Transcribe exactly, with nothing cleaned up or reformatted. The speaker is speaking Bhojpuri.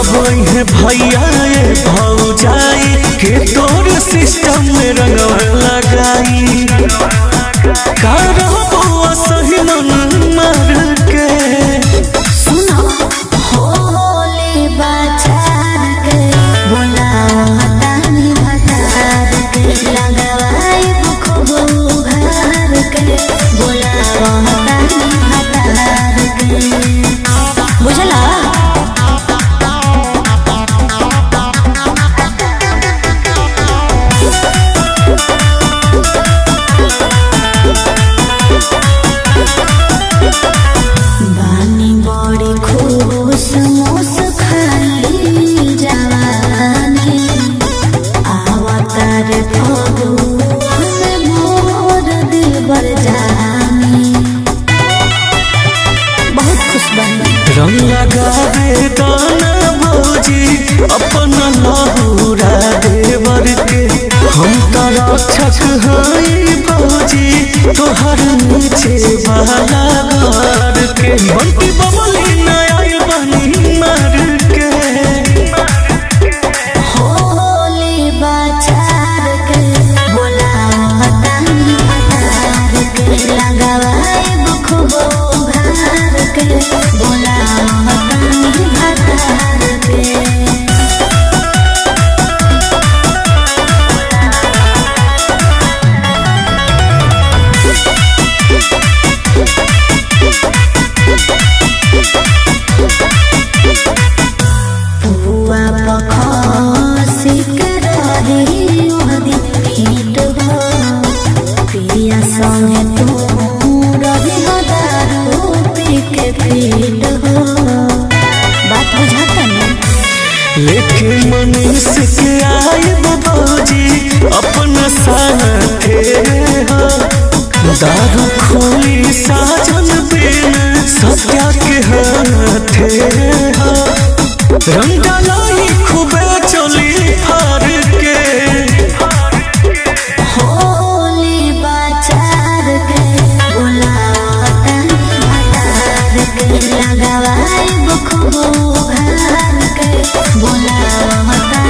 कब है भैया ये भौजाई के तोर सिस्टम में रंगवा लगाई कारबो सही मन मार के सुनो होली बाजार के बोलावा तानी भतार के लगवाई खूब घर के बोलावा तानी भतार के बुझला। रंग लगावे दाना भौजी अपना लहुरा देवर के हम तारा छक हई भौजी तोहर नीचे वाला घर के बंटी बबली नया बनी मार के होली बाजार के बोलावा तानी भतार के लगवाई खूब घर के बोलावा तानी भतार के। पुआ पखसी के रही ओहदी पीट हो पिया संगे तू रही हो दारू पी के पीट हो बात बुझाता ना लेके मनीष के आए भौजी अपना साथे हो दारू खोली साजन बिन सत्या के हाथे हो रंग डालाई खूबे चली फार के होली बाजार के बोलावा तानी भतार के लगवाई खूब घर के बोलावा